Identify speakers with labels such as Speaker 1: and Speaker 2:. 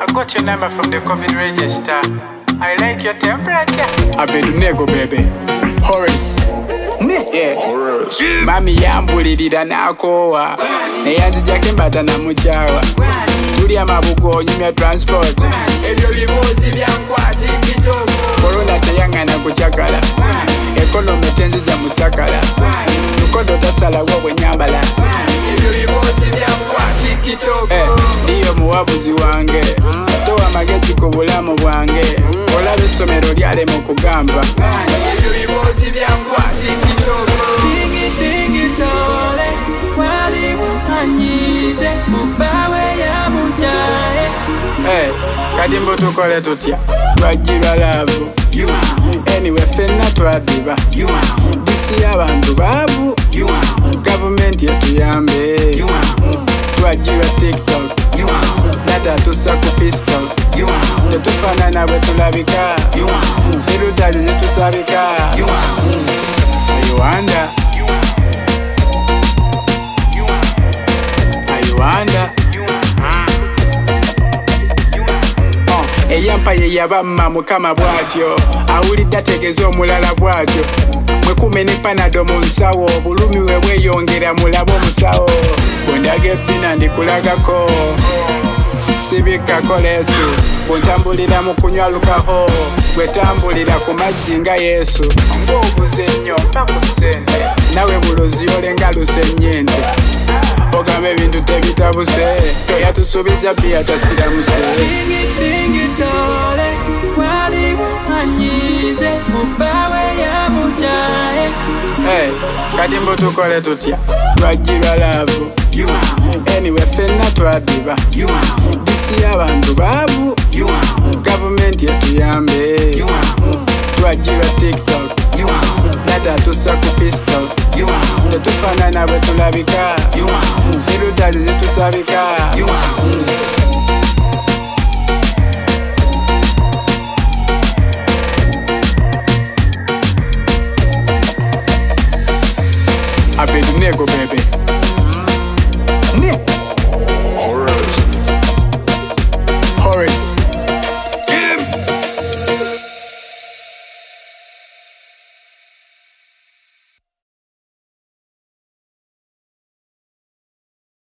Speaker 1: I got your number from the COVID register. I like your temperature.
Speaker 2: Abednego baby. Horace. Yeah.
Speaker 3: Horace.
Speaker 2: Mami yambulirira nakowa neyanzijako embata namuchawa tuli amabugo nyumya transport
Speaker 4: ebyo bibuuzi byankwati kitoko
Speaker 2: korona teyangana kuchakala ekonomi tenziza musakala tukodo tasalawo bwenyambala
Speaker 4: ebyo bibuuzi byankwati kitoko
Speaker 2: ndiyo muwabuzi wange towa magezi ku bulamu bwange olaba essomero lyalema okugamba
Speaker 4: ebyo bibuuzi byankwati kitoko
Speaker 5: Dingi dole waliwo anyize mubawe ya muchae
Speaker 2: kati mbu tukole tutya twajjirwa laavu anyway fenna twadiba disi y'abantu baavu gavumenti etuyambe twajjirwa tiktok data tussa ku pistol tetufaanana bwe tulabika firutazi zitusabika ayiwanda eyampa ye yabamma mukama bw'atyo awulidde ategeeza omulala bw'atyo mwekume ne panado mu nsawo obulumi we bweyongera mulabe omusawo bwendaga ebbina ndikulagako sibikako leesu bwentambulira mu kunywa lukaho bwetambulira ku mazzi nga yesu ng'obuze nnyo mpa ku ssente nawe bulozi olenga lusennyente ogamba ebintu tebitabuse yatusuubiza bbiya tasiramuse
Speaker 5: Dingi dole waliwo anyize mubawe ya muchae
Speaker 2: kati mbu tukole tutya twajjirwa laavu anyway fenna twadiba disi y'abantu baavu gavumenti etuyambe twajjirwa tiktok data tussa ku pistol tetufaanana bwe tulabika firutazi zitusabika Abednego baby.